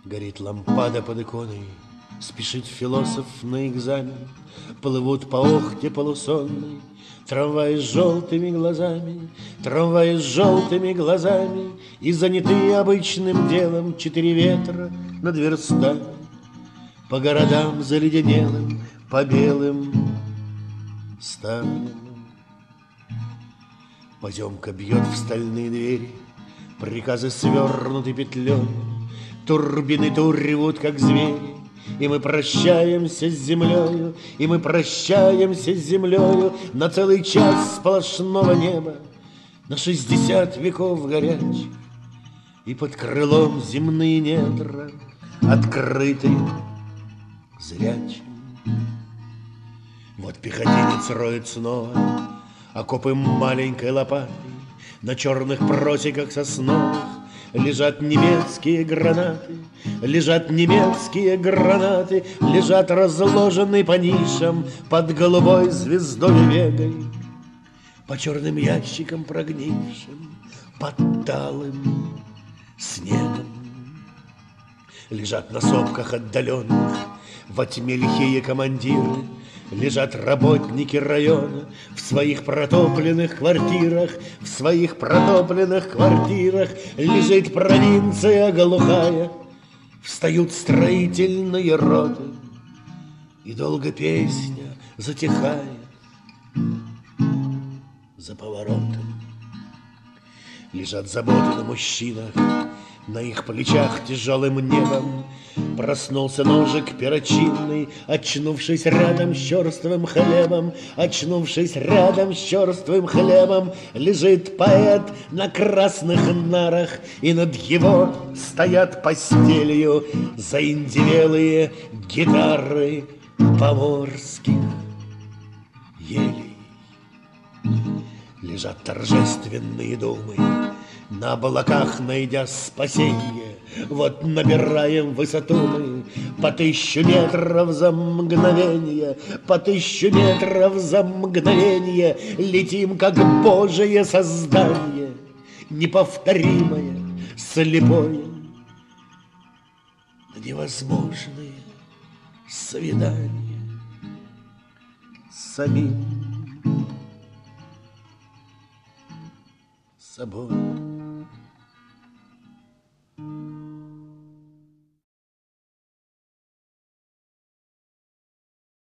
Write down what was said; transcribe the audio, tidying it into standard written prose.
Горит лампада под иконой, спешит философ на экзамен. Плывут по охте полусонной трамваи с желтыми глазами, трамваи с желтыми глазами, и заняты обычным делом 4 ветра над верстами. По городам заледенелым, по белым ставням. Поземка бьет в стальные двери, приказы свернуты петлей, турбины ревут, как звери, и мы прощаемся с землею, и мы прощаемся с землею на целый час сплошного неба, на 60 веков горячих, и под крылом земные недра открыты зрячим. Вот пехотинец роет снова окопы маленькой лопатой, на черных просеках сосновых лежат немецкие гранаты, лежат немецкие гранаты, лежат разложенные по нишам под голубой звездой вегой, по черным ящикам прогнившим, под талым снегом. Лежат на сопках отдаленных во тьме лихие командиры, лежат работники района в своих протопленных квартирах, в своих протопленных квартирах. Лежит провинция глухая, встают строительные роты, и долго песня затихает за поворотом. Лежат заботы на мужчинах, на их плечах тяжелым небом проснулся ножик перочинный, очнувшись рядом с черствым хлебом, очнувшись рядом с черствым хлебом. Лежит поэт на красных нарах, и над его стоят постелью заиндевелые гитары поморских елей. Лежат торжественные думы, на облаках найдя спасенье. Вот набираем высоту мы по 1000 метров за мгновенье, по 1000 метров за мгновенье. Летим, как Божие создание, неповторимое, слепое, на невозможные свидания с самим собой.